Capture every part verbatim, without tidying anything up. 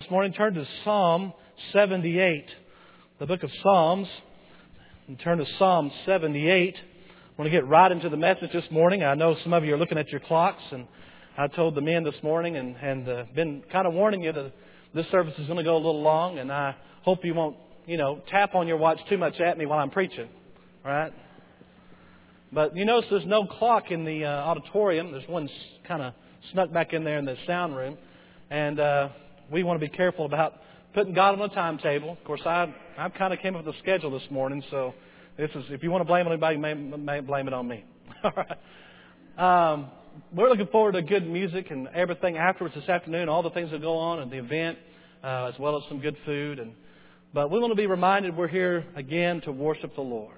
morning, turn to Psalm seventy-eight. The book of Psalms. And turn to Psalm seventy-eight. I want to get right into the message this morning. I know some of you are looking at your clocks, and I told the men this morning and, and uh, been kind of warning you that this service is going to go a little long, and I hope you won't, you know, tap on your watch too much at me while I'm preaching. All right? But you notice there's no clock in the uh, auditorium. There's one kind of snuck back in there in the sound room. And uh, we want to be careful about putting God on a timetable. Of course, I I kind of came up with a schedule this morning, so this is if you want to blame anybody, you may, may blame it on me. All right. Um, we're looking forward to good music and everything afterwards this afternoon, all the things that go on at the event, uh, as well as some good food. And but we want to be reminded we're here again to worship the Lord.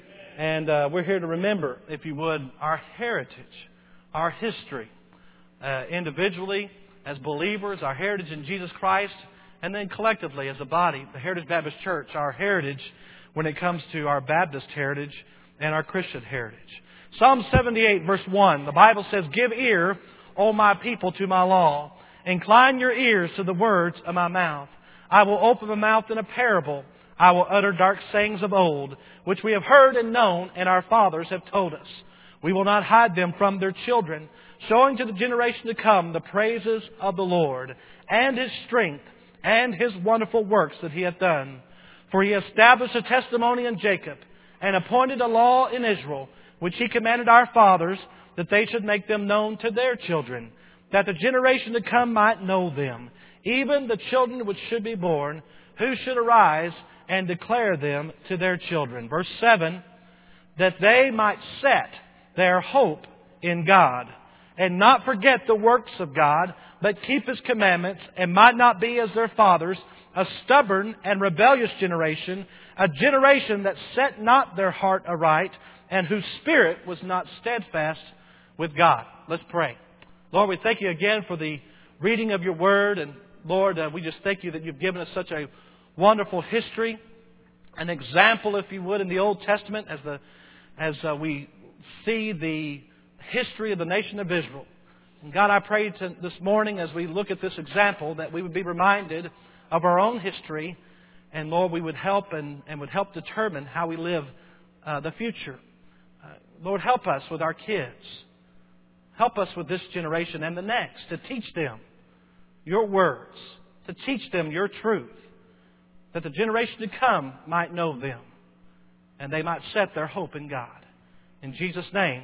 And uh, we're here to remember, if you would, our heritage, our history, uh, individually, as believers, our heritage in Jesus Christ, and then collectively as a body, the Heritage Baptist Church, our heritage when it comes to our Baptist heritage and our Christian heritage. Psalm seventy-eight, verse one, the Bible says, "Give ear, O my people, to my law. Incline your ears to the words of my mouth. I will open my mouth in a parable. I will utter dark sayings of old, which we have heard and known, and our fathers have told us. We will not hide them from their children, showing to the generation to come the praises of the Lord, and His strength, and His wonderful works that He hath done. For He established a testimony in Jacob, and appointed a law in Israel, which He commanded our fathers, that they should make them known to their children, that the generation to come might know them, even the children which should be born, who should arise and declare them to their children." Verse seven, "That they might set their hope in God, and not forget the works of God, but keep His commandments, and might not be as their fathers, a stubborn and rebellious generation, a generation that set not their heart aright, and whose spirit was not steadfast with God." Let's pray. Lord, we thank You again for the reading of Your Word, and Lord, uh, we just thank You that You've given us such a wonderful history, an example, if you would, in the Old Testament as the as uh, we see the history of the nation of Israel. And God, I pray to, this morning as we look at this example that we would be reminded of our own history, and Lord, we would help and, and would help determine how we live uh, the future. Uh, Lord, help us with our kids. Help us with this generation and the next to teach them Your words, to teach them Your truth, that the generation to come might know them, and they might set their hope in God. In Jesus' name,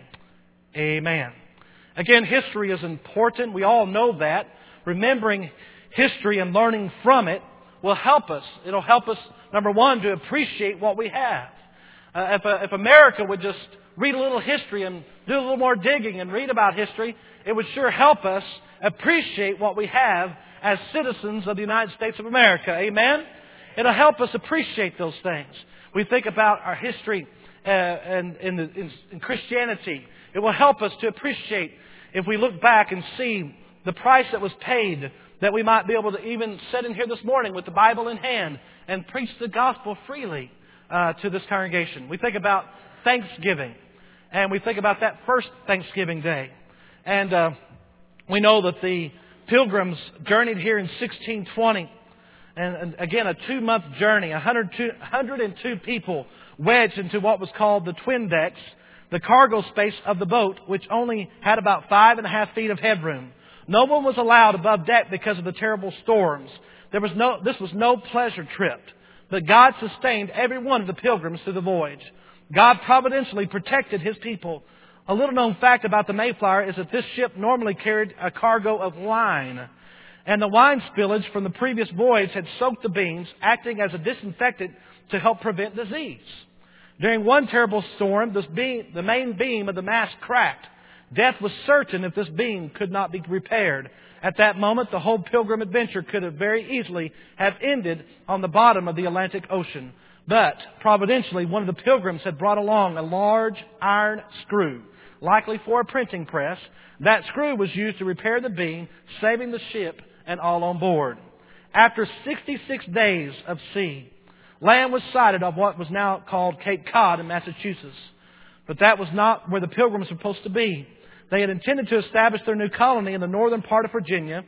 amen. Again, history is important. We all know that. Remembering history and learning from it will help us. It'll help us, number one, to appreciate what we have. Uh, if, uh, if America would just read a little history and do a little more digging and read about history, it would sure help us appreciate what we have as citizens of the United States of America. Amen? It'll help us appreciate those things. We think about our history uh, and in, the, in, in Christianity. It will help us to appreciate if we look back and see the price that was paid, that we might be able to even sit in here this morning with the Bible in hand and preach the gospel freely uh, to this congregation. We think about Thanksgiving, and we think about that first Thanksgiving day. And uh, we know that the Pilgrims journeyed here in sixteen twenty. And again, a two-month journey, one hundred two, one hundred two people wedged into what was called the twin decks, the cargo space of the boat, which only had about five and a half feet of headroom. No one was allowed above deck because of the terrible storms. There was no, this was no pleasure trip, but God sustained every one of the pilgrims through the voyage. God providentially protected His people. A little known fact about the Mayflower is that this ship normally carried a cargo of wine. And the wine spillage from the previous voyage had soaked the beams, acting as a disinfectant to help prevent disease. During one terrible storm, this beam, the main beam of the mast cracked. Death was certain if this beam could not be repaired. At that moment, the whole pilgrim adventure could have very easily have ended on the bottom of the Atlantic Ocean. But, providentially, one of the pilgrims had brought along a large iron screw, likely for a printing press. That screw was used to repair the beam, saving the ship and all on board. After sixty-six days of sea, land was sighted off what was now called Cape Cod in Massachusetts. But that was not where the pilgrims were supposed to be. They had intended to establish their new colony in the northern part of Virginia,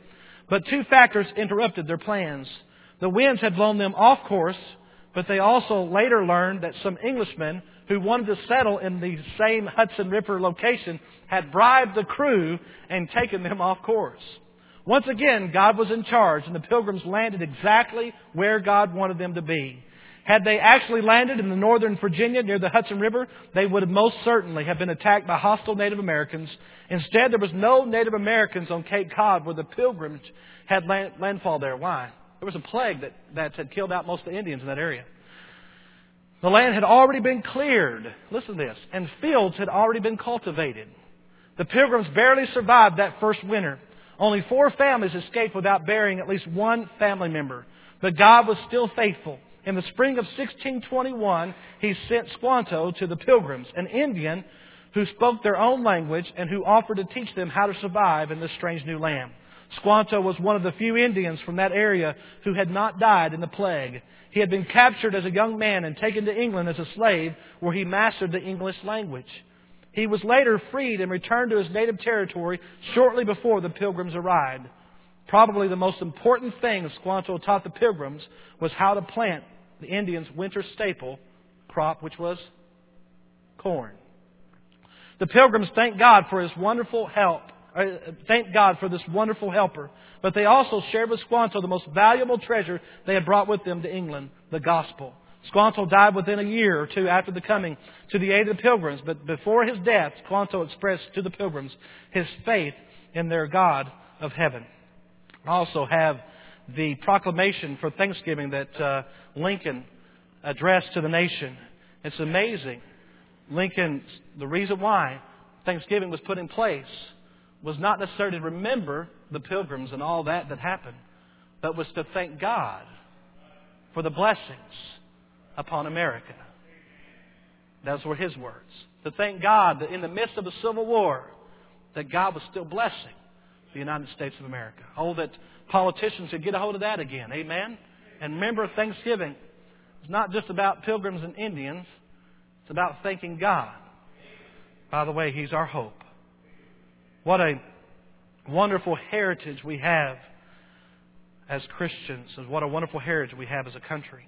But two factors interrupted their plans. The winds had blown them off course, but they also later learned that some Englishmen who wanted to settle in the same Hudson River location had bribed the crew and taken them off course. Once again, God was in charge, and the Pilgrims landed exactly where God wanted them to be. Had they actually landed in the northern Virginia near the Hudson River, they would have most certainly have been attacked by hostile Native Americans. Instead, there was no Native Americans on Cape Cod where the Pilgrims had land, landfall there. Why? There was a plague that, that had killed out most of the Indians in that area. The land had already been cleared. Listen to this. And fields had already been cultivated. The Pilgrims barely survived that first winter. Only four families escaped without burying at least one family member. But God was still faithful. In the spring of sixteen twenty-one, He sent Squanto to the Pilgrims, an Indian who spoke their own language and who offered to teach them how to survive in this strange new land. Squanto was one of the few Indians from that area who had not died in the plague. He had been captured as a young man and taken to England as a slave, where he mastered the English language. He was later freed and returned to his native territory shortly before the Pilgrims arrived. Probably the most important thing Squanto taught the Pilgrims was how to plant the Indians' winter staple crop, which was corn. The Pilgrims thanked God for His wonderful help. Thank God for this wonderful helper. But they also shared with Squanto the most valuable treasure they had brought with them to England, the gospel. Squanto died within a year or two after the coming to the aid of the Pilgrims. But before his death, Squanto expressed to the Pilgrims his faith in their God of heaven. I also have the proclamation for Thanksgiving that uh, Lincoln addressed to the nation. It's amazing. Lincoln, the reason why Thanksgiving was put in place was not necessarily to remember the Pilgrims and all that that happened, but was to thank God for the blessings upon America. Those were his words. To thank God that in the midst of the Civil War, that God was still blessing the United States of America. Oh, that politicians should get a hold of that again. Amen? And remember, Thanksgiving is not just about Pilgrims and Indians. It's about thanking God. By the way, He's our hope. What a wonderful heritage we have as Christians, and what a wonderful heritage we have as a country.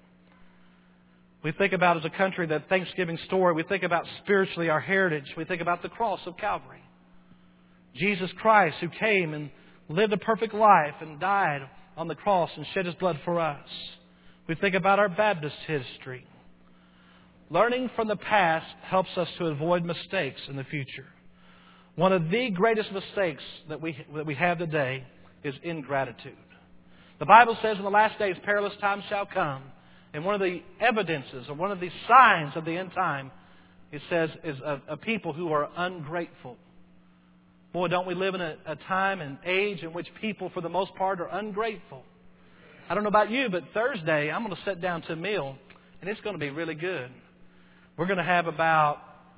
We think about as a country that Thanksgiving story. We think about spiritually our heritage. We think about the cross of Calvary. Jesus Christ, who came and lived a perfect life and died on the cross and shed His blood for us. We think about our Baptist history. Learning from the past helps us to avoid mistakes in the future. One of the greatest mistakes that we that we have today is ingratitude. The Bible says in the last days perilous times shall come. And one of the evidences or one of the signs of the end time, it says, is a, a people who are ungrateful. Boy, don't we live in a, a time and age in which people, for the most part, are ungrateful. I don't know about you, but Thursday I'm going to sit down to a meal, and it's going to be really good. We're going to have about,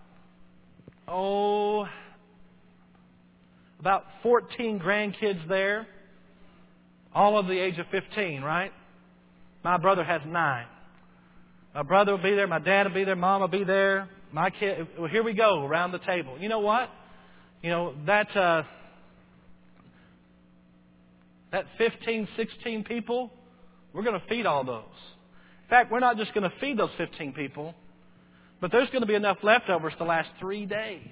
oh, about fourteen grandkids there, all of the age of fifteen, right? My brother has nine. My brother will be there, my dad will be there, mom will be there. My kid, well, here we go around the table. You know what? You know, that uh, that fifteen, sixteen people, we're going to feed all those. In fact, we're not just going to feed those fifteen people, but there's going to be enough leftovers to last three days.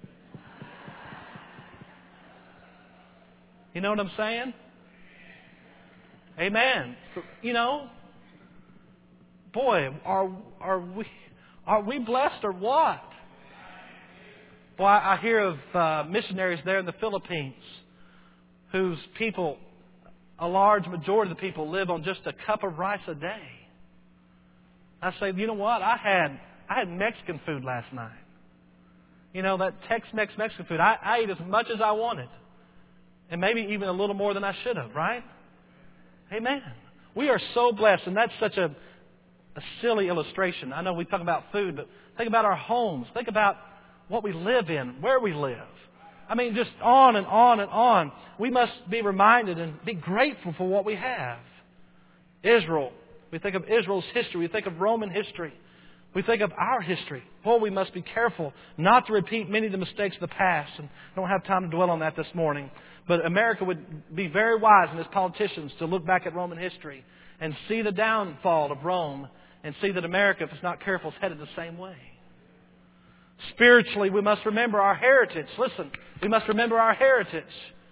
You know what I'm saying? Amen. You know, boy, are are we are we blessed or what? Boy, I hear of uh, missionaries there in the Philippines whose people, a large majority of the people, live on just a cup of rice a day. I say, you know what? I had I had Mexican food last night. You know, that Tex-Mex Mexican food. I, I ate as much as I wanted, and maybe even a little more than I should have. Right? Amen. We are so blessed, and that's such a, a silly illustration. I know we talk about food, but think about our homes. Think about what we live in, where we live. I mean, just on and on and on. We must be reminded and be grateful for what we have. Israel. We think of Israel's history. We think of Roman history. We think of our history. Boy, we must be careful not to repeat many of the mistakes of the past. And I don't have time to dwell on that this morning. But America would be very wise in its politicians to look back at Roman history and see the downfall of Rome and see that America, if it's not careful, is headed the same way. Spiritually, we must remember our heritage. Listen, we must remember our heritage.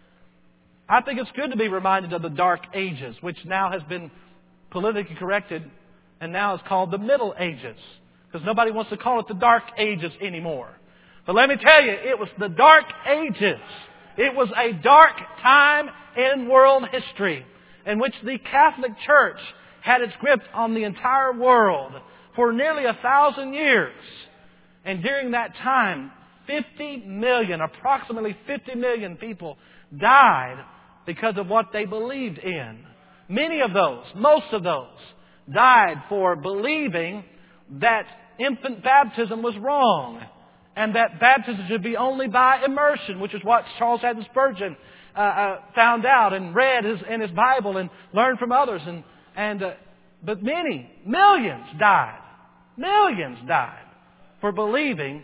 I think it's good to be reminded of the Dark Ages, which now has been politically corrected and now is called the Middle Ages. Because nobody wants to call it the Dark Ages anymore. But let me tell you, it was the Dark Ages. It was a dark time in world history in which the Catholic Church had its grip on the entire world for nearly a thousand years. And during that time, fifty million, approximately fifty million people died because of what they believed in. Many of those, most of those, died for believing that infant baptism was wrong and that baptism should be only by immersion, which is what Charles Haddon Spurgeon uh, uh, found out and read his, in his Bible and learned from others. And, and uh, but many, millions died. Millions died for believing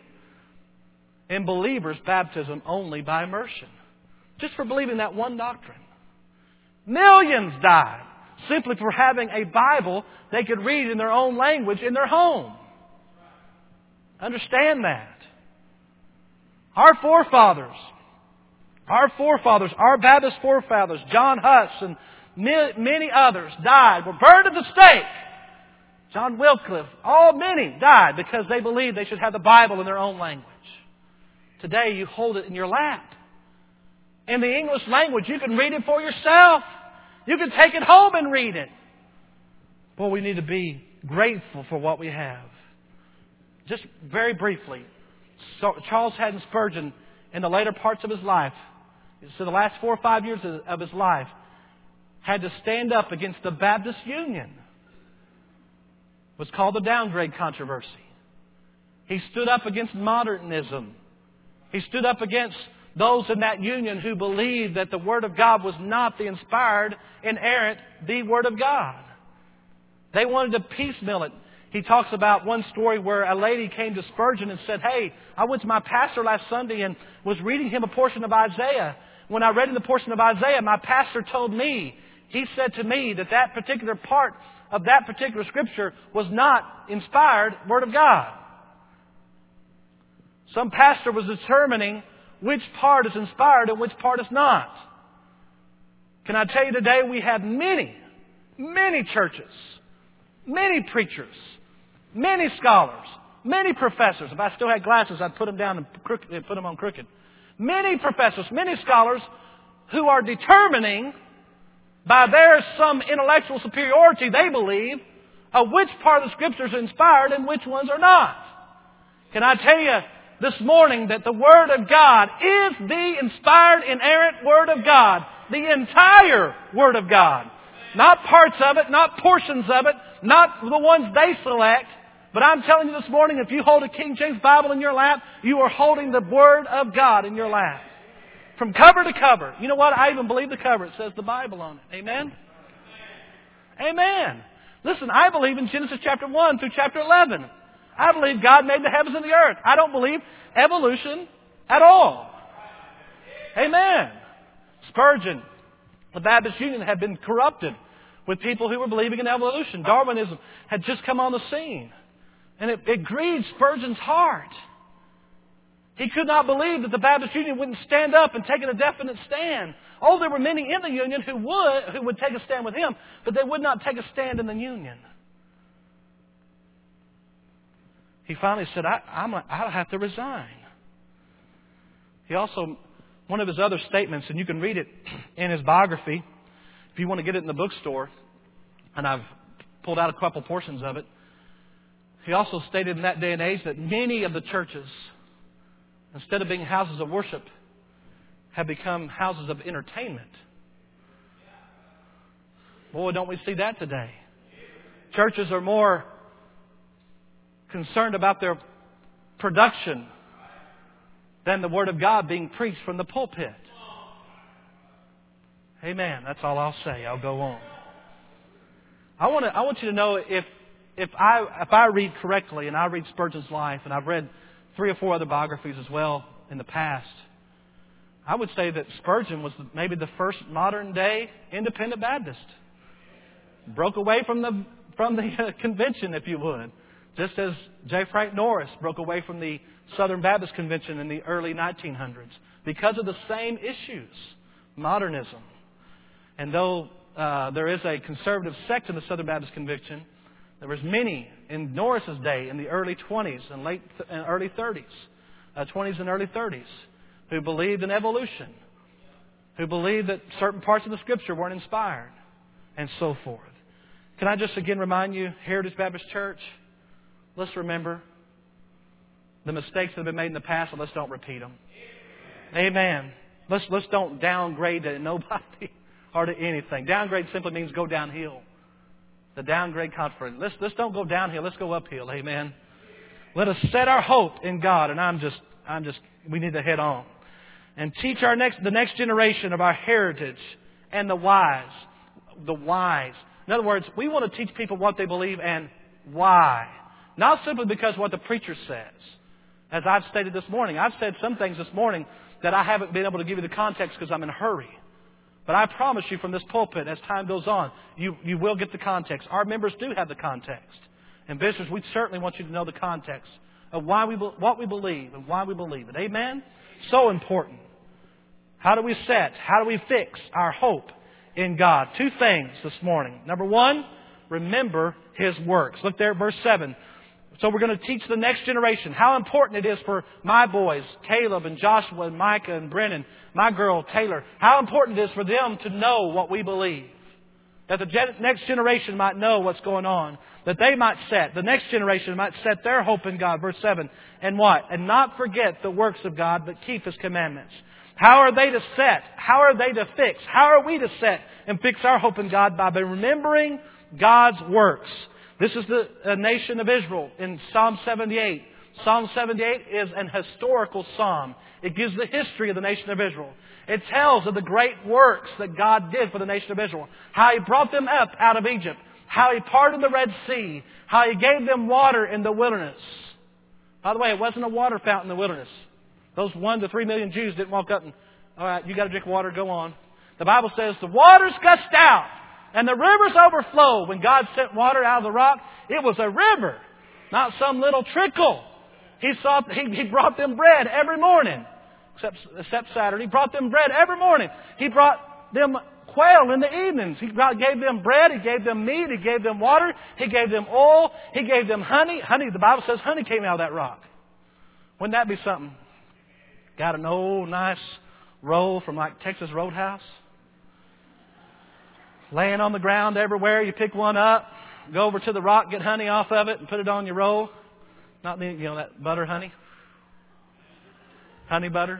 in believers' baptism only by immersion. Just for believing that one doctrine. Millions died simply for having a Bible they could read in their own language in their home. Understand that. Our forefathers, our forefathers, our Baptist forefathers, John Huss and many others died, were burned at the stake. John Wycliffe, all many died because they believed they should have the Bible in their own language. Today you hold it in your lap. In the English language, you can read it for yourself. You can take it home and read it. Boy, we need to be grateful for what we have. Just very briefly, so Charles Haddon Spurgeon, in the later parts of his life, so the last four or five years of his life, had to stand up against the Baptist Union. It was called the downgrade controversy. He stood up against modernism. He stood up against those in that union who believed that the Word of God was not the inspired, inerrant, the Word of God. They wanted to piecemeal it. He talks about one story where a lady came to Spurgeon and said, "Hey, I went to my pastor last Sunday and was reading him a portion of Isaiah. When I read him the portion of Isaiah, my pastor told me, he said to me that that particular part of that particular scripture was not inspired Word of God." Some pastor was determining which part is inspired and which part is not. Can I tell you today, we have many, many churches, many preachers, many scholars, many professors. If I still had glasses, I'd put them down and crooked, put them on crooked. Many professors, many scholars who are determining by their some intellectual superiority, they believe, of which part of the Scriptures are inspired and which ones are not. Can I tell you this morning that the Word of God is the inspired, inerrant Word of God. The entire Word of God. Not parts of it, not portions of it, not the ones they select. But I'm telling you this morning, if you hold a King James Bible in your lap, you are holding the Word of God in your lap. From cover to cover. You know what? I even believe the cover. It says the Bible on it. Amen? Amen. Listen, I believe in Genesis chapter one through chapter eleven. I believe God made the heavens and the earth. I don't believe evolution at all. Amen. Spurgeon, the Baptist Union, had been corrupted with people who were believing in evolution. Darwinism had just come on the scene. And it, it grieved Spurgeon's heart. He could not believe that the Baptist Union wouldn't stand up and take a definite stand. Oh, there were many in the Union who would, who would take a stand with him, but they would not take a stand in the Union. He finally said, I, I'm a, I'll have to resign. He also, one of his other statements, and you can read it in his biography, if you want to get it in the bookstore, and I've pulled out a couple portions of it. He also stated in that day and age that many of the churches, instead of being houses of worship, have become houses of entertainment. Boy, don't we see that today. Churches are more concerned about their production than the Word of God being preached from the pulpit. Amen. That's all I'll say. I'll go on. I want to, I want you to know, if if I if I read correctly, and I read Spurgeon's life, and I've read three or four other biographies as well in the past, I would say that Spurgeon was maybe the first modern day independent Baptist. Broke away from the from the uh, convention, if you would, just as J. Frank Norris broke away from the Southern Baptist Convention in the early nineteen hundreds because of the same issues, modernism. And though uh, there is a conservative sect in the Southern Baptist Convention, there was many in Norris's day in the early twenties and late and early thirties, uh, twenties and early thirties, who believed in evolution, who believed that certain parts of the Scripture weren't inspired, and so forth. Can I just again remind you, Heritage Baptist Church, let's remember the mistakes that have been made in the past, and let's don't repeat them. Amen. Let's let's don't downgrade to nobody or to anything. Downgrade simply means go downhill. The downgrade conference. Let's let's don't go downhill. Let's go uphill. Amen. Let us set our hope in God, and I'm just I'm just we need to head on and teach our next the next generation of our heritage and the wise, the wise. In other words, we want to teach people what they believe and why. Not simply because what the preacher says. As I've stated this morning, I've said some things this morning that I haven't been able to give you the context because I'm in a hurry. But I promise you from this pulpit, as time goes on, you, you will get the context. Our members do have the context. And visitors, we certainly want you to know the context of why we what we believe and why we believe it. Amen? So important. How do we set? How do we fix our hope in God? Two things this morning. Number one, remember His works. Look there at verse seven. So we're going to teach the next generation how important it is for my boys, Caleb and Joshua and Micah and Brennan, my girl, Taylor, how important it is for them to know what we believe. That the gen- next generation might know what's going on. That they might set, the next generation might set their hope in God. Verse seven. And what? And not forget the works of God, but keep His commandments. How are they to set? How are they to fix? How are we to set and fix our hope in God? By remembering God's works. This is the uh, nation of Israel in Psalm seventy-eight. Psalm seventy-eight is an historical psalm. It gives the history of the nation of Israel. It tells of the great works that God did for the nation of Israel. How He brought them up out of Egypt. How He parted the Red Sea. How He gave them water in the wilderness. By the way, it wasn't a water fountain in the wilderness. Those one to three million Jews didn't walk up and, all right, you got to drink water, go on. The Bible says the waters gushed out and the rivers overflowed. When God sent water out of the rock, it was a river, not some little trickle. He saw, he, he brought them bread every morning, except, except Saturday. He brought them bread every morning. He brought them quail in the evenings. He brought, gave them bread. He gave them meat. He gave them water. He gave them oil. He gave them honey. Honey, the Bible says honey came out of that rock. Wouldn't that be something? Got an old nice roll from like Texas Roadhouse. Laying on the ground everywhere. You pick one up, go over to the rock, get honey off of it, and put it on your roll. Not the, you know, that butter honey. Honey butter.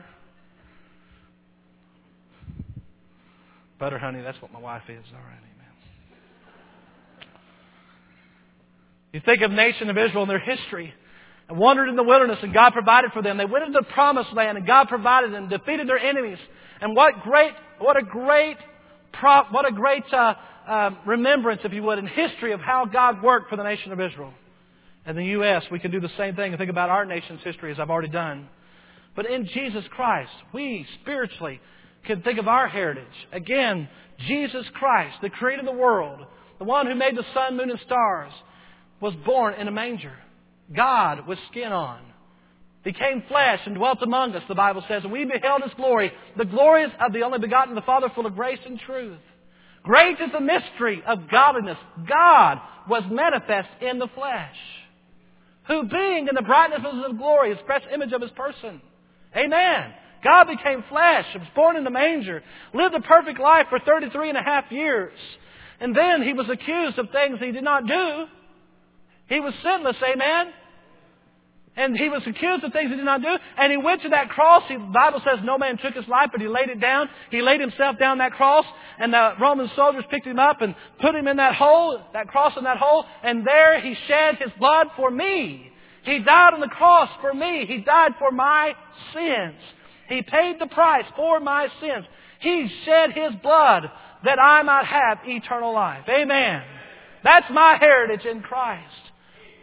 Butter honey, that's what my wife is. All right, amen. You think of the nation of Israel and their history. And wandered in the wilderness, and God provided for them. They went into the promised land, and God provided and defeated their enemies. And what great, what a great, prop, what a great uh, uh, remembrance, if you would, in history of how God worked for the nation of Israel. In the U S, we can do the same thing and think about our nation's history, as I've already done. But in Jesus Christ, we spiritually can think of our heritage. Again, Jesus Christ, the creator of the world, the one who made the sun, moon, and stars, was born in a manger. God with skin on, became flesh and dwelt among us, the Bible says, and we beheld His glory, the glories of the only begotten of the Father, full of grace and truth. Great is the mystery of godliness. God was manifest in the flesh, who being in the brightness of His glory, express image of His person. Amen. God became flesh, was born in the manger, lived a perfect life for thirty-three and a half years. And then He was accused of things He did not do. He was sinless, amen? And He was accused of things He did not do. And He went to that cross. The Bible says no man took His life, but He laid it down. He laid Himself down that cross. And the Roman soldiers picked Him up and put Him in that hole, that cross in that hole. And there He shed His blood for me. He died on the cross for me. He died for my sins. He paid the price for my sins. He shed His blood that I might have eternal life. Amen. That's my heritage in Christ.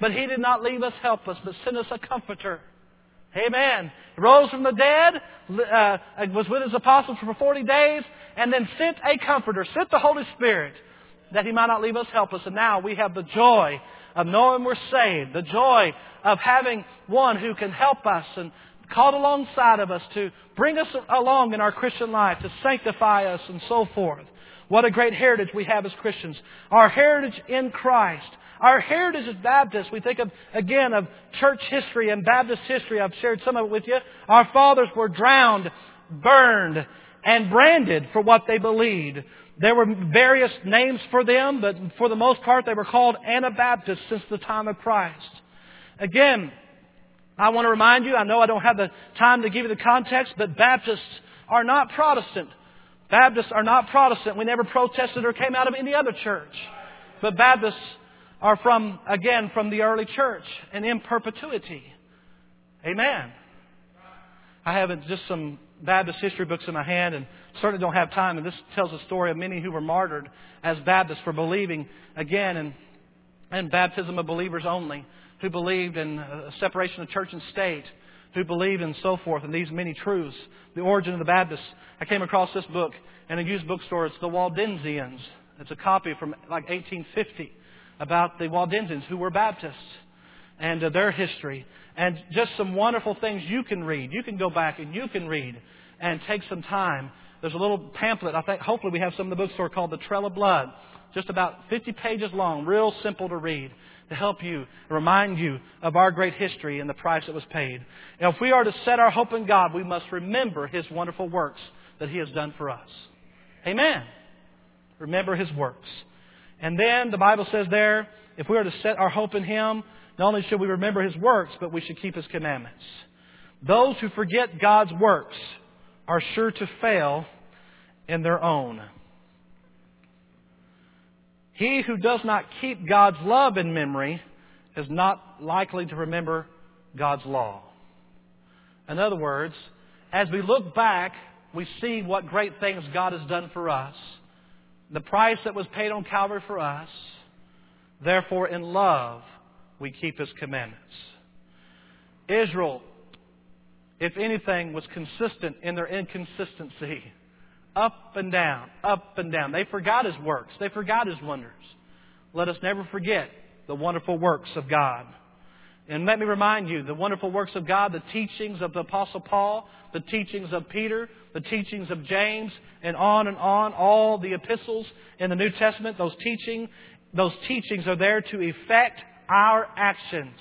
But He did not leave us helpless, but sent us a Comforter. Amen. He rose from the dead, uh, was with His apostles for forty days, and then sent a Comforter, sent the Holy Spirit, that He might not leave us helpless. And now we have the joy of knowing we're saved, the joy of having one who can help us and called alongside of us to bring us along in our Christian life, to sanctify us and so forth. What a great heritage we have as Christians. Our heritage in Christ. Our heritage as Baptists. We think of, again, of church history and Baptist history. I've shared some of it with you. Our fathers were drowned, burned, and branded for what they believed. There were various names for them, but for the most part they were called Anabaptists since the time of Christ. Again, I want to remind you, I know I don't have the time to give you the context, but Baptists are not Protestant. Baptists are not Protestant. We never protested or came out of any other church. But Baptists are from, again, from the early church and in perpetuity. Amen. I have just some Baptist history books in my hand and certainly don't have time. And this tells a story of many who were martyred as Baptists for believing, again, in, in baptism of believers only, who believed in a separation of church and state, who believed in so forth, and these many truths. The origin of the Baptists. I came across this book in a used bookstore. It's the Waldensians. It's a copy from like eighteen fifty about the Waldensians who were Baptists and uh, their history. And just some wonderful things you can read. You can go back and you can read and take some time. There's a little pamphlet, I think, hopefully we have some in the bookstore, called The Trail of Blood. Just about fifty pages long, real simple to read, to help you, remind you of our great history and the price that was paid. Now, if we are to set our hope in God, we must remember His wonderful works that He has done for us. Amen. Remember His works. And then the Bible says there, if we are to set our hope in Him, not only should we remember His works, but we should keep His commandments. Those who forget God's works are sure to fail in their own. He who does not keep God's love in memory is not likely to remember God's law. In other words, as we look back, we see what great things God has done for us. The price that was paid on Calvary for us. Therefore, in love, we keep His commandments. Israel, if anything, was consistent in their inconsistency. Up and down, up and down. They forgot His works. They forgot His wonders. Let us never forget the wonderful works of God. And let me remind you, the wonderful works of God, the teachings of the Apostle Paul, the teachings of Peter, the teachings of James, and on and on, all the epistles in the New Testament, those teaching, those teachings are there to effect our actions,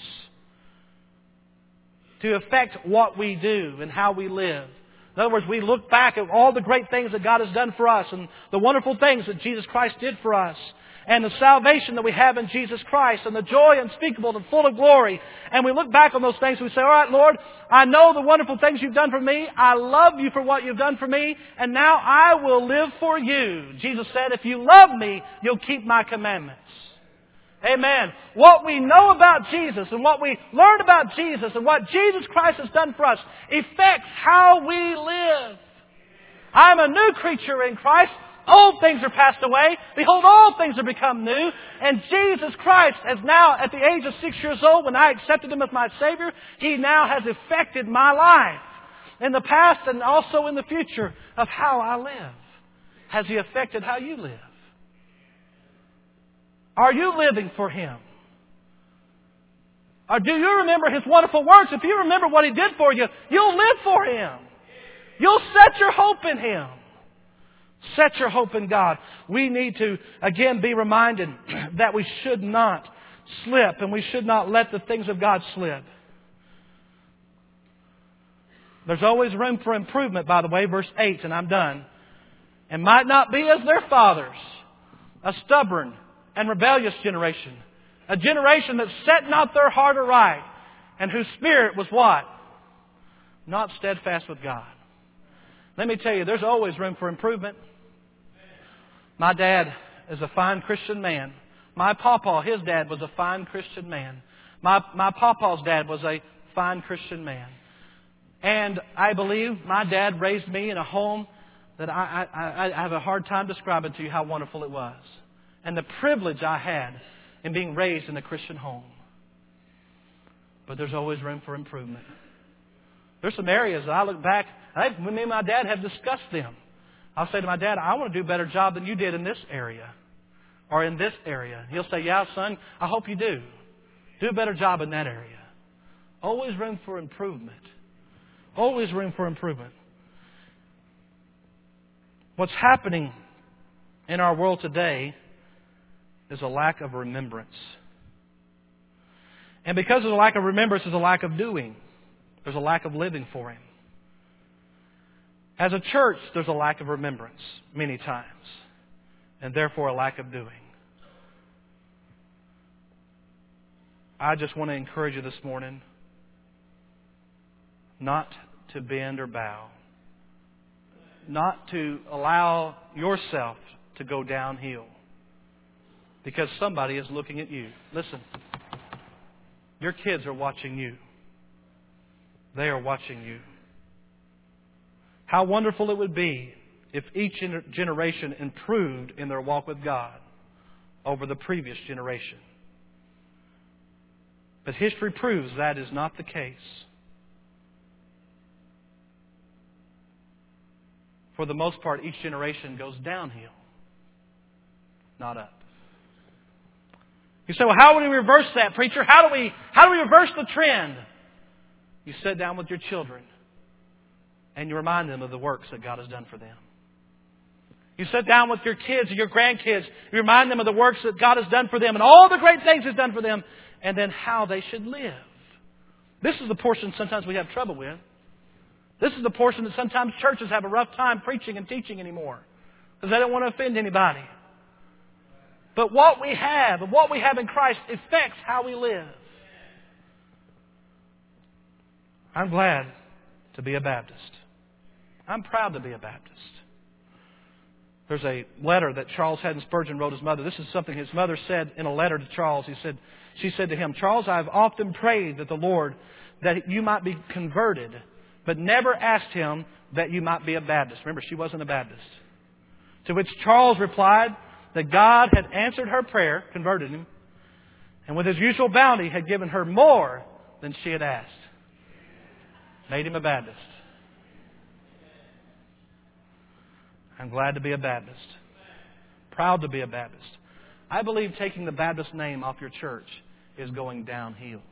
to affect what we do and how we live. In other words, we look back at all the great things that God has done for us and the wonderful things that Jesus Christ did for us and the salvation that we have in Jesus Christ and the joy unspeakable and full of glory. And we look back on those things and we say, all right, Lord, I know the wonderful things You've done for me. I love You for what You've done for me. And now I will live for You. Jesus said, if you love me, you'll keep My commandments. Amen. What we know about Jesus and what we learn about Jesus and what Jesus Christ has done for us affects how we live. I'm a new creature in Christ. Old things are passed away. Behold, all things are become new. And Jesus Christ has now, at the age of six years old, when I accepted Him as my Savior, He now has affected my life in the past and also in the future of how I live. Has He affected how you live? Are you living for Him? Or do you remember His wonderful works? If you remember what He did for you, you'll live for Him. You'll set your hope in Him. Set your hope in God. We need to, again, be reminded that we should not slip and we should not let the things of God slip. There's always room for improvement, by the way, verse eight, and I'm done. And might not be as their fathers, a stubborn and rebellious generation. A generation that set not their heart aright, and whose spirit was what? Not steadfast with God. Let me tell you, there's always room for improvement. My dad is a fine Christian man. My pawpaw, his dad, was a fine Christian man. My, my pawpaw's dad was a fine Christian man. And I believe my dad raised me in a home that I, I, I have a hard time describing to you how wonderful it was. And the privilege I had in being raised in a Christian home. But there's always room for improvement. There's some areas that I look back, I, when me and my dad have discussed them. I'll say to my dad, I want to do a better job than you did in this area or in this area. He'll say, yeah, son, I hope you do. Do a better job in that area. Always room for improvement. Always room for improvement. What's happening in our world today is a lack of remembrance. And because of the lack of remembrance, there's a lack of doing. There's a lack of living for Him. As a church, there's a lack of remembrance many times. And therefore a lack of doing. I just want to encourage you this morning not to bend or bow. Not to allow yourself to go downhill. Because somebody is looking at you. Listen. Your kids are watching you. They are watching you. How wonderful it would be if each generation improved in their walk with God over the previous generation. But history proves that is not the case. For the most part, each generation goes downhill, not up. You say, well, how do we reverse that, preacher? How do we, how do we reverse the trend? You sit down with your children and you remind them of the works that God has done for them. You sit down with your kids or your grandkids, you remind them of the works that God has done for them and all the great things He's done for them, and then how they should live. This is the portion sometimes we have trouble with. This is the portion that sometimes churches have a rough time preaching and teaching anymore because they don't want to offend anybody. But what we have and what we have in Christ affects how we live. I'm glad to be a Baptist. I'm proud to be a Baptist. There's a letter that Charles Haddon Spurgeon wrote his mother. This is something his mother said in a letter to Charles. He said, she said to him, Charles, I have often prayed that the Lord, that you might be converted, but never asked Him that you might be a Baptist. Remember, she wasn't a Baptist. To which Charles replied that God had answered her prayer, converted him, and with His usual bounty had given her more than she had asked. Made him a Baptist. I'm glad to be a Baptist. Proud to be a Baptist. I believe taking the Baptist name off your church is going downhill.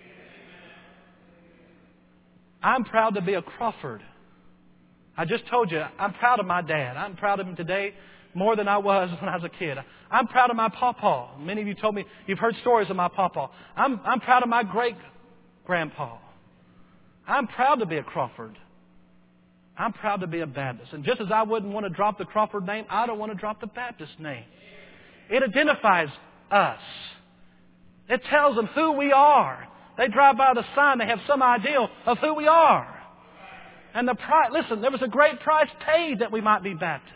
I'm proud to be a Crawford. I just told you, I'm proud of my dad. I'm proud of him today more than I was when I was a kid. I'm proud of my pawpaw. Many of you told me you've heard stories of my pawpaw. I'm, I'm proud of my great-grandpa. I'm proud to be a Crawford. I'm proud to be a Baptist. And just as I wouldn't want to drop the Crawford name, I don't want to drop the Baptist name. It identifies us. It tells them who we are. They drive by the sign, they have some idea of who we are. And the price, listen, there was a great price paid that we might be Baptist.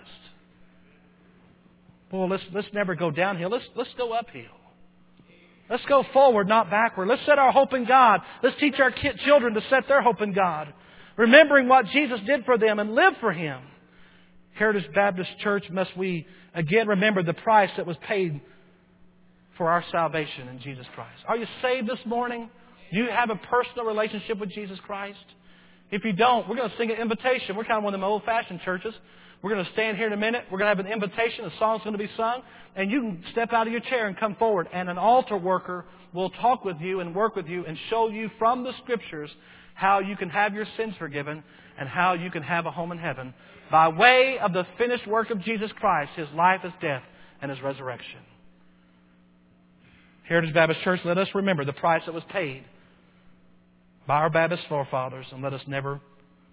Well, let's let's never go downhill. Let's let's go uphill. Let's go forward, not backward. Let's set our hope in God. Let's teach our kid, children to set their hope in God. Remembering what Jesus did for them and live for Him. Heritage Baptist Church, must we again remember the price that was paid for our salvation in Jesus Christ. Are you saved this morning? Do you have a personal relationship with Jesus Christ? If you don't, we're going to sing an invitation. We're kind of one of them old-fashioned churches. We're going to stand here in a minute. We're going to have an invitation. A song's going to be sung. And you can step out of your chair and come forward. And an altar worker will talk with you and work with you and show you from the Scriptures how you can have your sins forgiven and how you can have a home in heaven by way of the finished work of Jesus Christ, His life, His death, and His resurrection. Heritage Baptist Church, let us remember the price that was paid by our Baptist forefathers, and let us never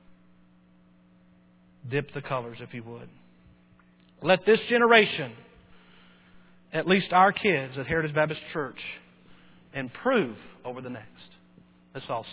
dip the colors, if you would. Let this generation, at least our kids at Heritage Baptist Church, improve over the next. Let's all